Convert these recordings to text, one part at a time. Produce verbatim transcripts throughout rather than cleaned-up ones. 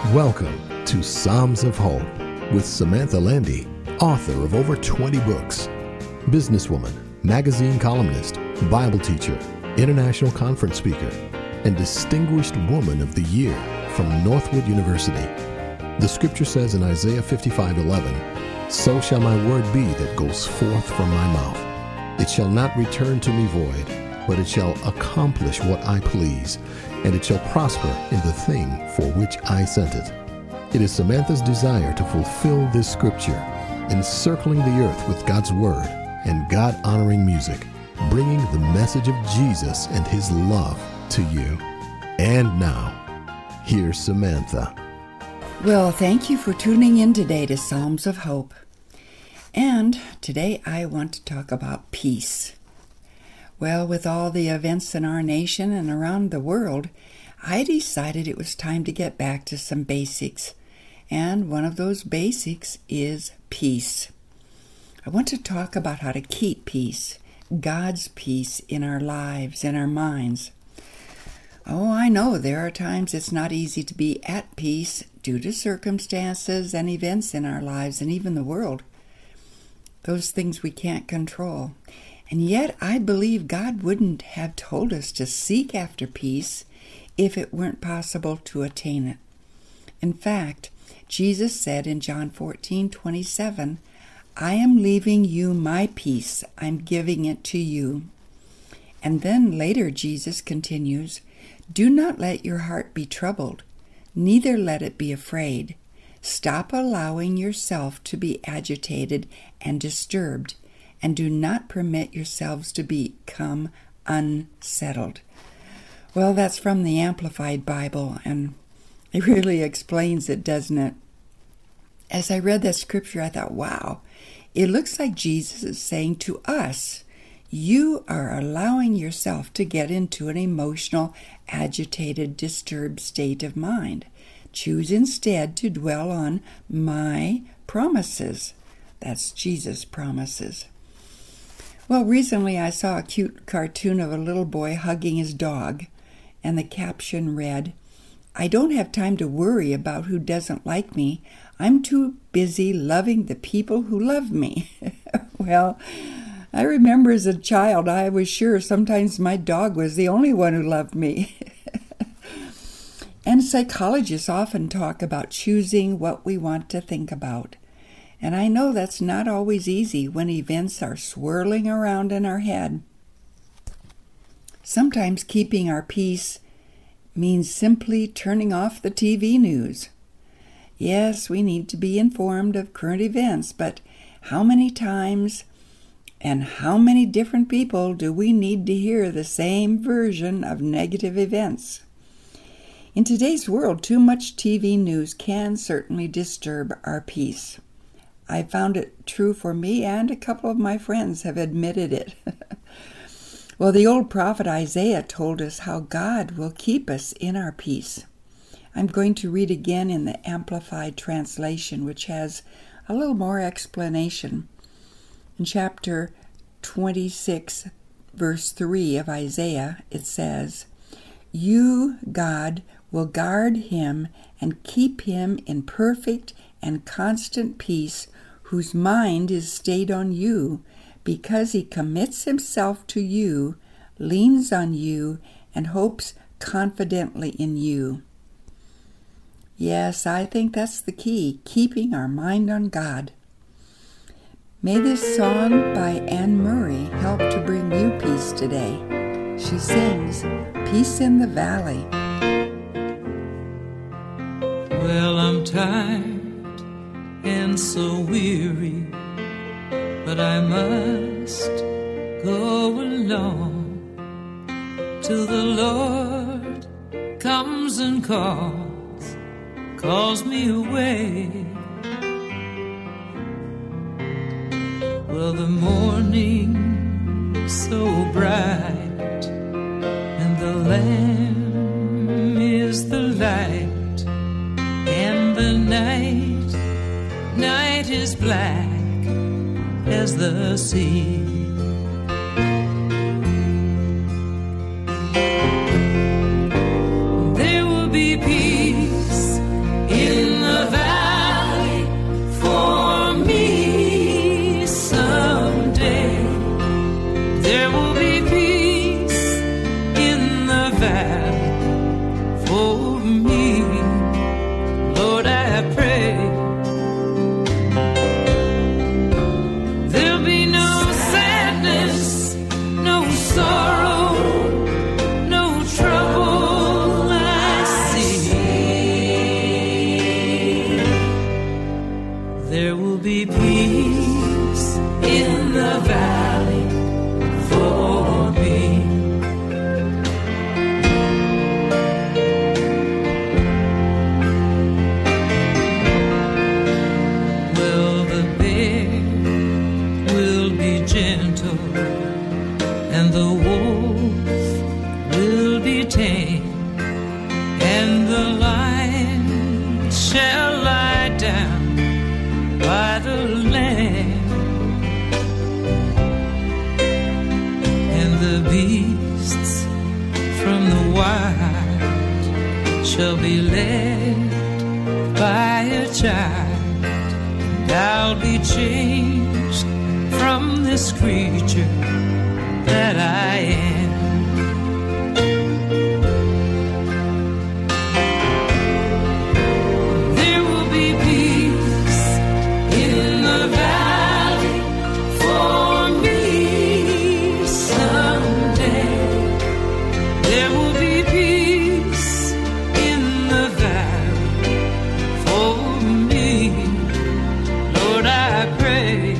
Welcome to Psalms of Hope with Samantha Landy, author of over twenty books, businesswoman, magazine columnist, Bible teacher, international conference speaker, and Distinguished Woman of the Year from Northwood University. The scripture says in Isaiah fifty-five eleven, "So shall my word be that goes forth from my mouth. It shall not return to me void, but it shall accomplish what I please, and it shall prosper in the thing for which I sent it." It is Samantha's desire to fulfill this scripture, encircling the earth with God's word and God-honoring music, bringing the message of Jesus and his love to you. And now, here's Samantha. Well, thank you for tuning in today to Psalms of Hope. And today I want to talk about peace. Well, with all the events in our nation and around the world, I decided it was time to get back to some basics. And one of those basics is peace. I want to talk about how to keep peace, God's peace in our lives, in our minds. Oh, I know there are times it's not easy to be at peace due to circumstances and events in our lives and even the world. Those things we can't control. And yet I believe God wouldn't have told us to seek after peace if it weren't possible to attain it. In fact, Jesus said in John fourteen twenty-seven, "I am leaving you my peace, I'm giving it to you." And then later Jesus continues, "Do not let your heart be troubled, neither let it be afraid. Stop allowing yourself to be agitated and disturbed, and do not permit yourselves to become unsettled." Well, that's from the Amplified Bible, and it really explains it, doesn't it? As I read that scripture, I thought, wow, it looks like Jesus is saying to us, you are allowing yourself to get into an emotional, agitated, disturbed state of mind. Choose instead to dwell on my promises. That's Jesus' promises. Well, recently I saw a cute cartoon of a little boy hugging his dog, and the caption read, "I don't have time to worry about who doesn't like me. I'm too busy loving the people who love me." Well, I remember as a child, I was sure sometimes my dog was the only one who loved me. And psychologists often talk about choosing what we want to think about. And I know that's not always easy when events are swirling around in our head. Sometimes keeping our peace means simply turning off the T V news. Yes, we need to be informed of current events, but how many times and how many different people do we need to hear the same version of negative events? In today's world, too much T V news can certainly disturb our peace. I found it true for me, and a couple of my friends have admitted it. Well, the old prophet Isaiah told us how God will keep us in our peace. I'm going to read again in the Amplified Translation, which has a little more explanation. In chapter twenty-six, verse three of Isaiah, it says, "You, God, will guard him and keep him in perfect and constant peace, whose mind is stayed on you, because he commits himself to you, leans on you, and hopes confidently in you." Yes, I think that's the key, keeping our mind on God. May this song by Anne Murray help to bring you peace today. She sings, "Peace in the Valley." Well, I'm tired and so weary, but I must go along till the Lord comes and calls, calls me away. Well, the morning looks so bright, and the Lamb is the light, and the night, night is black as the sea. There will be peace in the wolf will be tame, and the lion shall lie down by the lamb, and the beasts from the wild shall be led by a child, and I'll be changed from this creature that I am. There will be peace in the valley for me someday. There will be peace in the valley for me. Lord, I pray.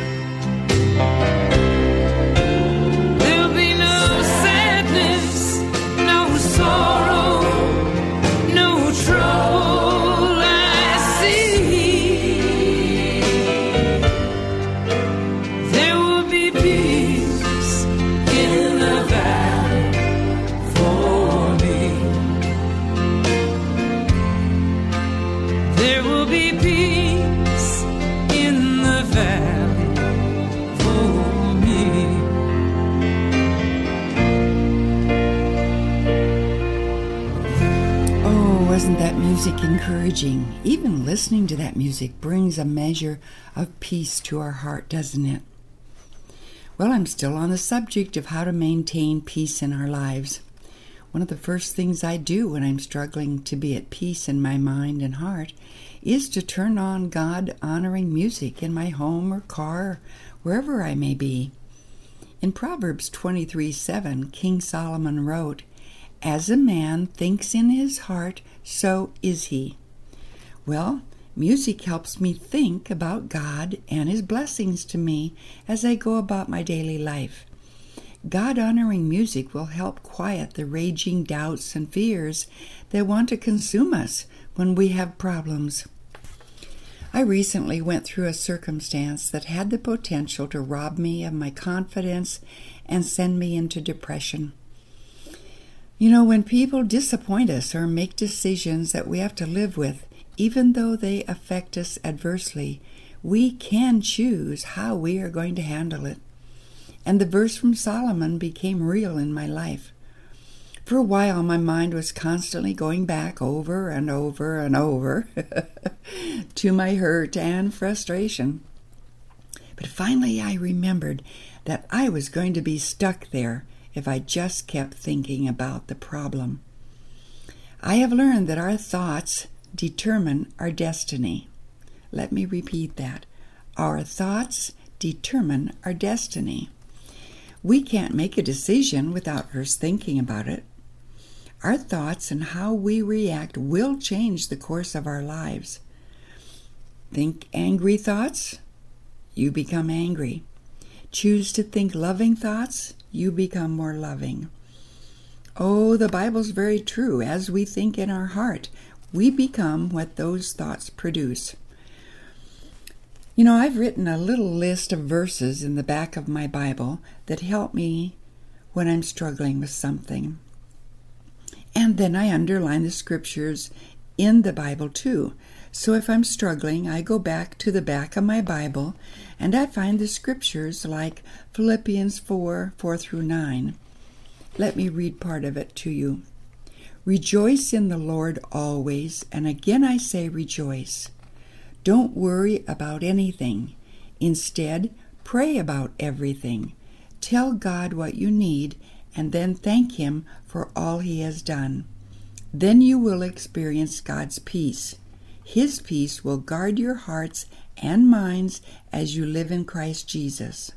Wasn't that music encouraging? Even listening to that music brings a measure of peace to our heart, doesn't it? Well, I'm still on the subject of how to maintain peace in our lives. One of the first things I do when I'm struggling to be at peace in my mind and heart is to turn on God-honoring music in my home or car, wherever I may be. In Proverbs twenty-three seven, King Solomon wrote, "As a man thinks in his heart, so is he." Well, music helps me think about God and His blessings to me as I go about my daily life. God-honoring music will help quiet the raging doubts and fears that want to consume us when we have problems. I recently went through a circumstance that had the potential to rob me of my confidence and send me into depression. You know, when people disappoint us or make decisions that we have to live with, even though they affect us adversely, we can choose how we are going to handle it. And the verse from Solomon became real in my life. For a while, my mind was constantly going back over and over and over to my hurt and frustration. But finally, I remembered that I was going to be stuck there if I just kept thinking about the problem. I have learned that our thoughts determine our destiny. Let me repeat that. Our thoughts determine our destiny. We can't make a decision without first thinking about it. Our thoughts and how we react will change the course of our lives. Think angry thoughts, you become angry. Choose to think loving thoughts, you become more loving. Oh, the Bible's very true. As we think in our heart, we become what those thoughts produce. You know, I've written a little list of verses in the back of my Bible that help me when I'm struggling with something. And then I underline the scriptures in the Bible too. So if I'm struggling, I go back to the back of my Bible and I find the scriptures like Philippians four, four through nine. Let me read part of it to you. "Rejoice in the Lord always, and again I say rejoice. Don't worry about anything. Instead, pray about everything. Tell God what you need and then thank Him for all He has done. Then you will experience God's peace. His peace will guard your hearts and minds as you live in Christ Jesus."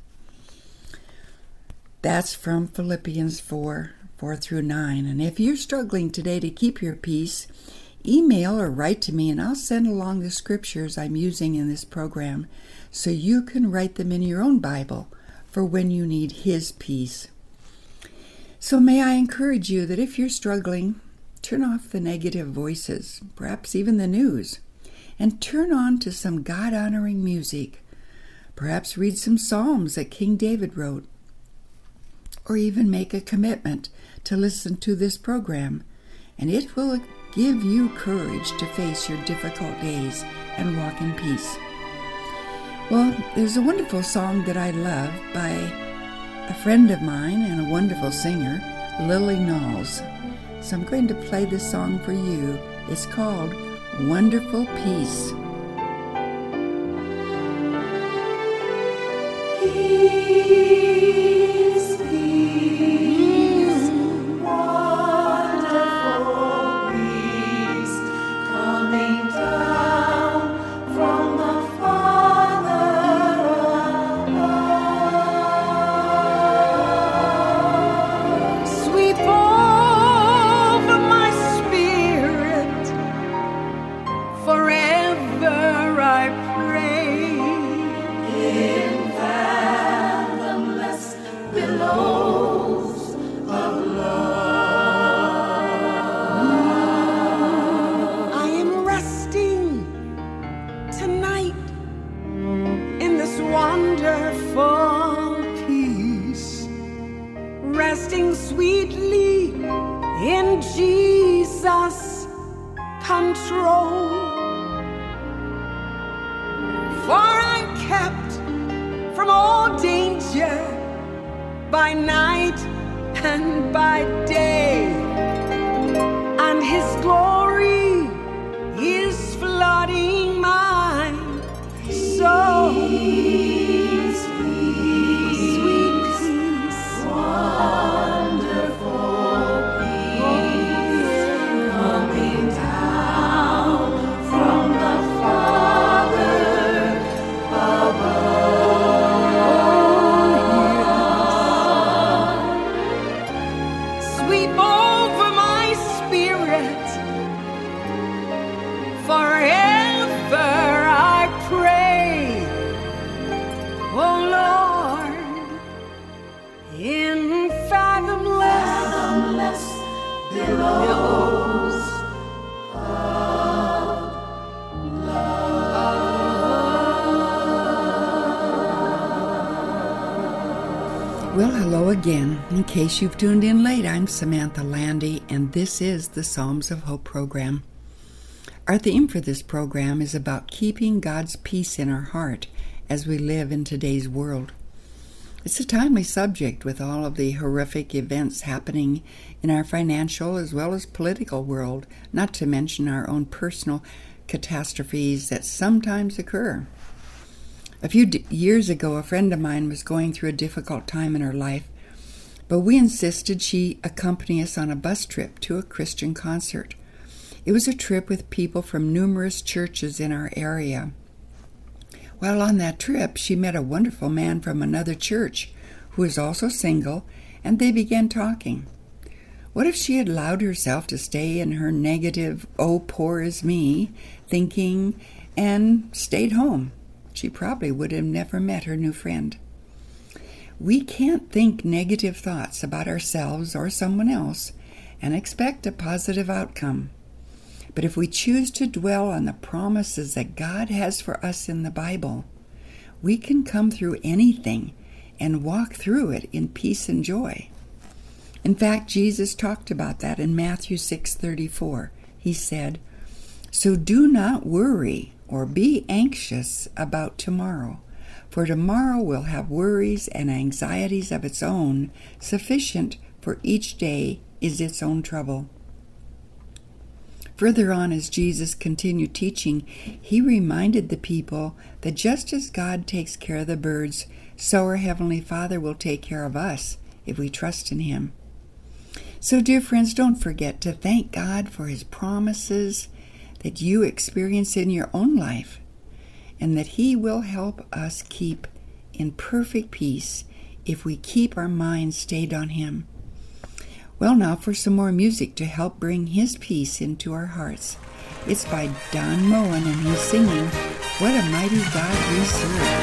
That's from Philippians four, four through nine. And if you're struggling today to keep your peace, email or write to me and I'll send along the scriptures I'm using in this program so you can write them in your own Bible for when you need His peace. So may I encourage you that if you're struggling, turn off the negative voices, perhaps even the news, and turn on to some God-honoring music. Perhaps read some Psalms that King David wrote. or even make a commitment to listen to this program, and it will give you courage to face your difficult days and walk in peace. Well, there's a wonderful song that I love by a friend of mine and a wonderful singer, Lily Knowles. So I'm going to play this song for you. It's called Wonderful Peace. Peace, peace, wonderful peace, coming down from the Father above. Sweep over my spirit, forever I pray. In fathomless billows of love, I am resting tonight in this wonderful peace, resting sweetly in Jesus' control. For I'm kept from all danger by night and by day, and His glory is flooding my soul. Peace, peace, sweet peace, wonderful peace, coming down from the Father above. Sweep over my spirit, forever I pray. Oh Lord, in fathomless, fathomless billows of Well, hello again. In case you've tuned in late, I'm Samantha Landy, and this is the Psalms of Hope program. Our theme for this program is about keeping God's peace in our heart as we live in today's world. It's a timely subject with all of the horrific events happening in our financial as well as political world, not to mention our own personal catastrophes that sometimes occur. A few d- years ago, a friend of mine was going through a difficult time in her life, but we insisted she accompany us on a bus trip to a Christian concert. It was a trip with people from numerous churches in our area. While on that trip, she met a wonderful man from another church who was also single, and they began talking. What if she had allowed herself to stay in her negative, oh, poor is me, thinking, and stayed home? She probably would have never met her new friend. We can't think negative thoughts about ourselves or someone else and expect a positive outcome. But if we choose to dwell on the promises that God has for us in the Bible, we can come through anything and walk through it in peace and joy. In fact, Jesus talked about that in Matthew six thirty-four. He said, "So do not worry or be anxious about tomorrow, for tomorrow will have worries and anxieties of its own. Sufficient for each day is its own trouble." Further on, as Jesus continued teaching, he reminded the people that just as God takes care of the birds, so our Heavenly Father will take care of us if we trust in Him. So, dear friends, don't forget to thank God for His promises that you experience in your own life, and that He will help us keep in perfect peace if we keep our minds stayed on Him. Well, now for some more music to help bring His peace into our hearts. It's by Don Moen, and he's singing, "What a Mighty God We Serve."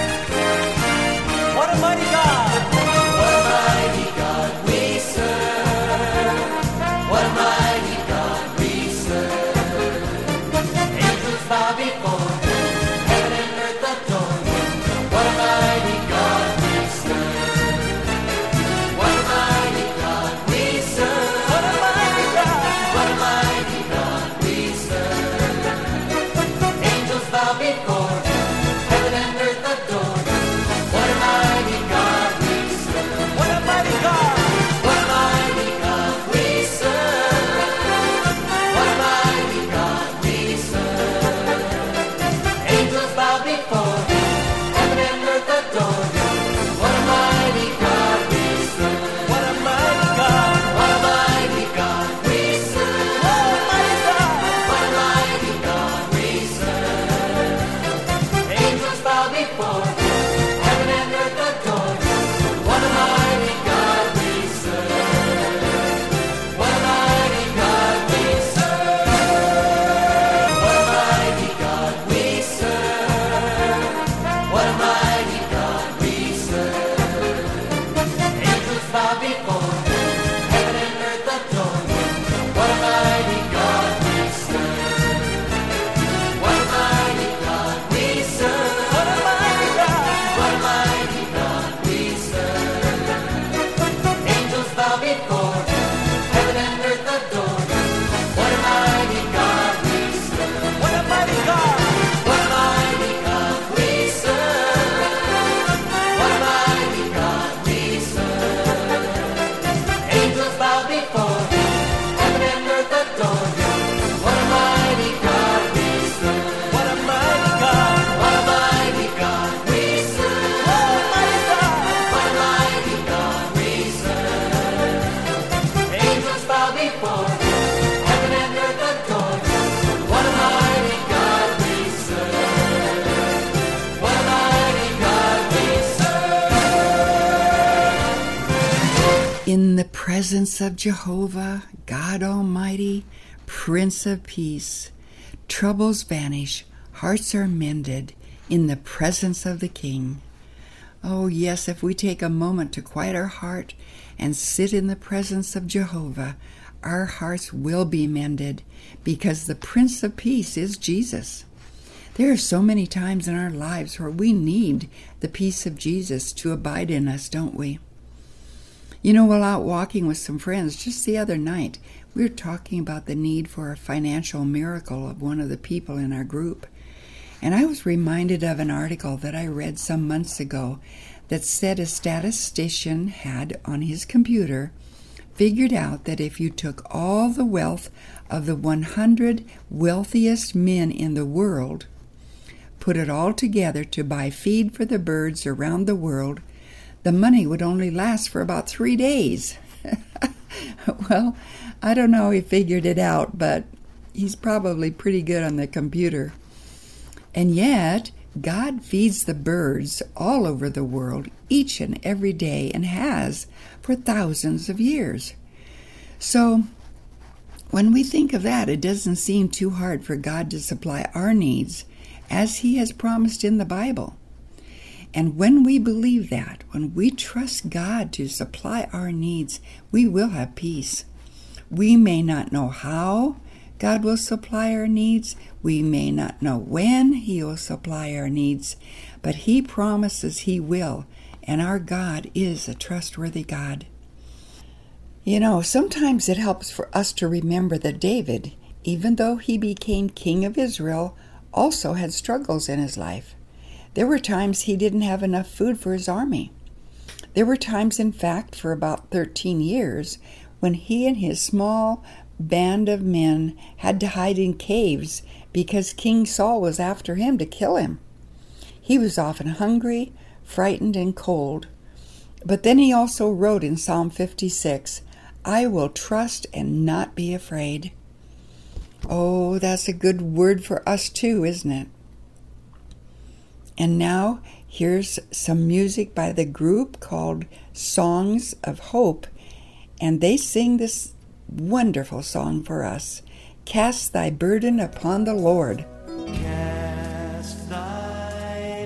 What a mighty God! What a mighty God we serve! What a mighty God we serve! Angels bow before Him, heaven and earth adore Him. What a mighty God we serve! What a In the presence of Jehovah, God Almighty, Prince of Peace, troubles vanish, hearts are mended in the presence of the King. Oh yes, if we take a moment to quiet our heart and sit in the presence of Jehovah, our hearts will be mended because the Prince of Peace is Jesus. There are so many times in our lives where we need the peace of Jesus to abide in us, don't we? You know, while out walking with some friends just the other night, we were talking about the need for a financial miracle of one of the people in our group. And I was reminded of an article that I read some months ago that said a statistician had on his computer figured out that if you took all the wealth of the one hundred wealthiest men in the world, put it all together to buy feed for the birds around the world, the money would only last for about three days. Well, I don't know how he figured it out, but he's probably pretty good on the computer. And yet, God feeds the birds all over the world each and every day and has for thousands of years. So, when we think of that, it doesn't seem too hard for God to supply our needs as He has promised in the Bible. And when we believe that, when we trust God to supply our needs, we will have peace. We may not know how God will supply our needs. We may not know when He will supply our needs, but He promises He will, and our God is a trustworthy God. You know, sometimes it helps for us to remember that David, even though he became king of Israel, also had struggles in his life. There were times he didn't have enough food for his army. There were times, in fact, for about thirteen years, when he and his small band of men had to hide in caves because King Saul was after him to kill him. He was often hungry, frightened, and cold. But then he also wrote in Psalm fifty-six, "I will trust and not be afraid." Oh, that's a good word for us too, isn't it? And now, here's some music by the group called Songs of Hope, and they sing this wonderful song for us. Cast thy burden upon the Lord. Cast thy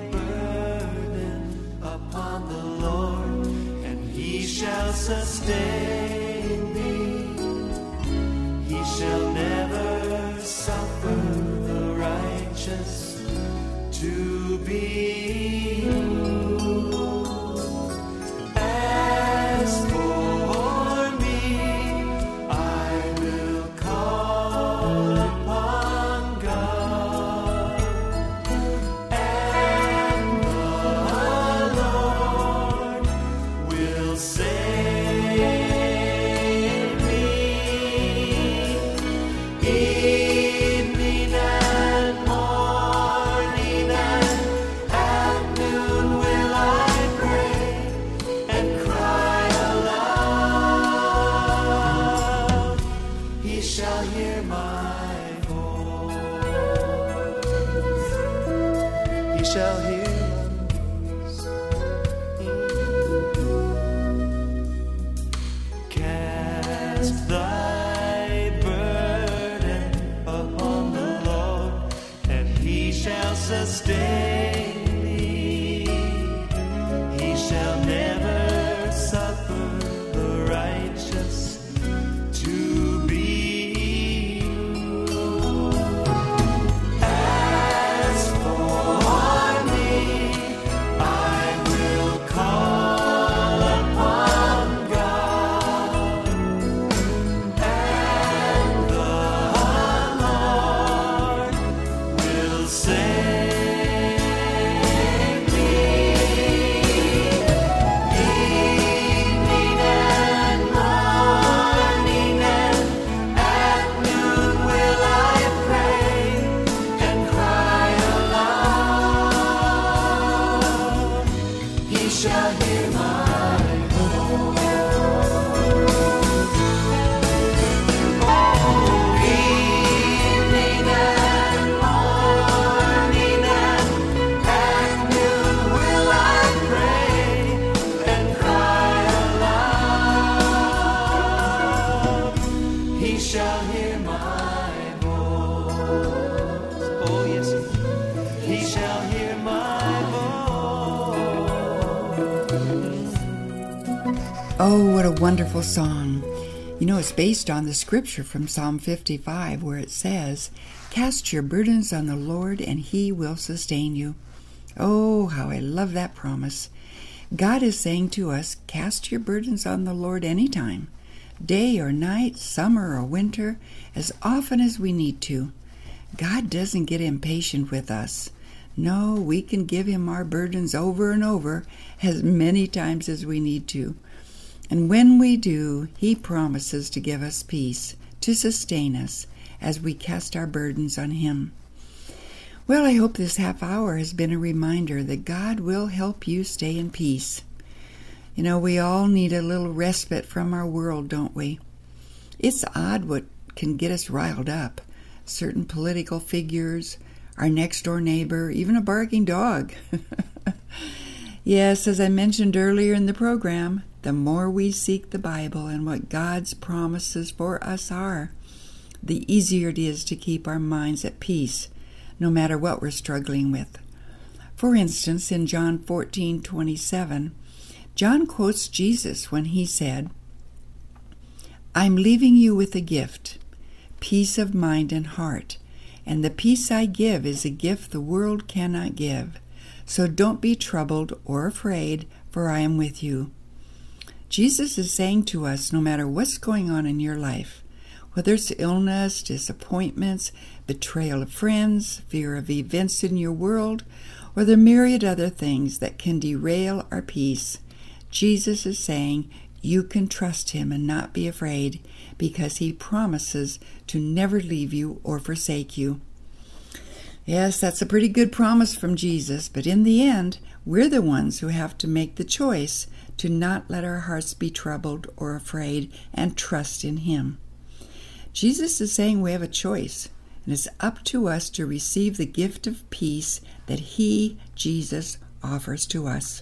burden upon the Lord, and He shall sustain thee. He shall never suffer the righteous to be moved. As for me, I will call upon God, and the Lord will save me. Evening and morning and at noon will I pray and cry aloud. He shall hear my voice. He shall hear my voice. Cast thy burden upon the Lord, and He shall sustain thee. He shall never suffer the righteous to be moved. As for me, I will call upon God, and the Lord will save Oh, what a wonderful song. You know, it's based on the scripture from Psalm fifty-five where it says, "Cast your burdens on the Lord and He will sustain you." Oh, how I love that promise. God is saying to us, cast your burdens on the Lord anytime, day or night, summer or winter, as often as we need to. God doesn't get impatient with us. No, we can give Him our burdens over and over as many times as we need to. And when we do, He promises to give us peace, to sustain us as we cast our burdens on Him. Well, I hope this half hour has been a reminder that God will help you stay in peace. You know, we all need a little respite from our world, don't we? It's odd what can get us riled up. Certain political figures, our next-door neighbor, even a barking dog. Yes, as I mentioned earlier in the program, the more we seek the Bible and what God's promises for us are, the easier it is to keep our minds at peace, no matter what we're struggling with. For instance, in John fourteen twenty-seven, John quotes Jesus when he said, "I'm leaving you with a gift, peace of mind and heart, and the peace I give is a gift the world cannot give. So don't be troubled or afraid, for I am with you." Jesus is saying to us, no matter what's going on in your life, whether it's illness, disappointments, betrayal of friends, fear of events in your world, or the myriad other things that can derail our peace, Jesus is saying you can trust Him and not be afraid, because He promises to never leave you or forsake you. Yes, that's a pretty good promise from Jesus, but in the end, we're the ones who have to make the choice to not let our hearts be troubled or afraid and trust in Him. Jesus is saying we have a choice, and it's up to us to receive the gift of peace that He, Jesus, offers to us.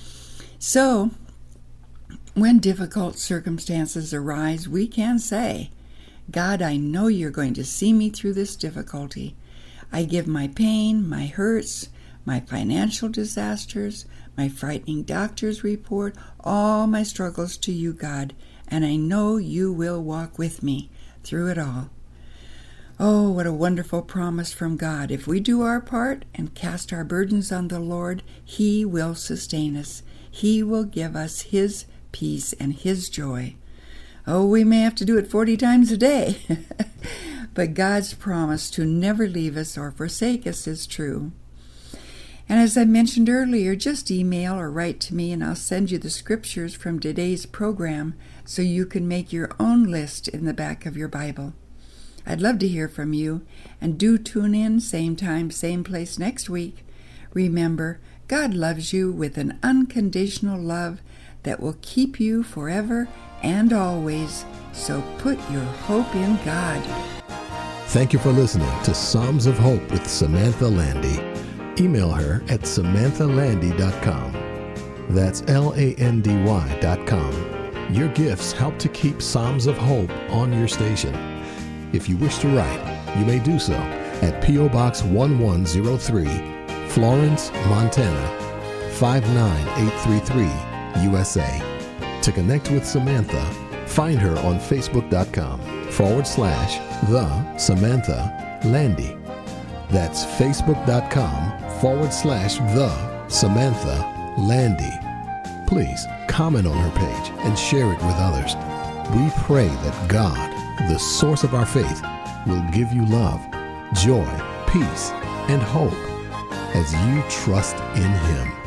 So, when difficult circumstances arise, we can say, "God, I know you're going to see me through this difficulty. I give my pain, my hurts, my financial disasters, my frightening doctor's report, all my struggles to you, God, and I know you will walk with me through it all." Oh, what a wonderful promise from God. If we do our part and cast our burdens on the Lord, He will sustain us. He will give us His peace and His joy. Oh, we may have to do it forty times a day, but God's promise to never leave us or forsake us is true. And as I mentioned earlier, just email or write to me and I'll send you the scriptures from today's program so you can make your own list in the back of your Bible. I'd love to hear from you, and do tune in same time, same place next week. Remember, God loves you with an unconditional love that will keep you forever and always, so put your hope in God. Thank you for listening to Psalms of Hope with Samantha Landy. Email her at samantha landy dot com. That's L A N D Y dot com. Your gifts help to keep Psalms of Hope on your station. If you wish to write, you may do so at P O Box one one zero three, Florence, Montana five nine eight three three, U S A. To connect with Samantha, find her on Facebook.com forward slash the Samantha Landy. That's Facebook.com forward slash the Samantha Landy. Please comment on her page and share it with others. We pray that God, the source of our faith, will give you love, joy, peace, and hope as you trust in Him.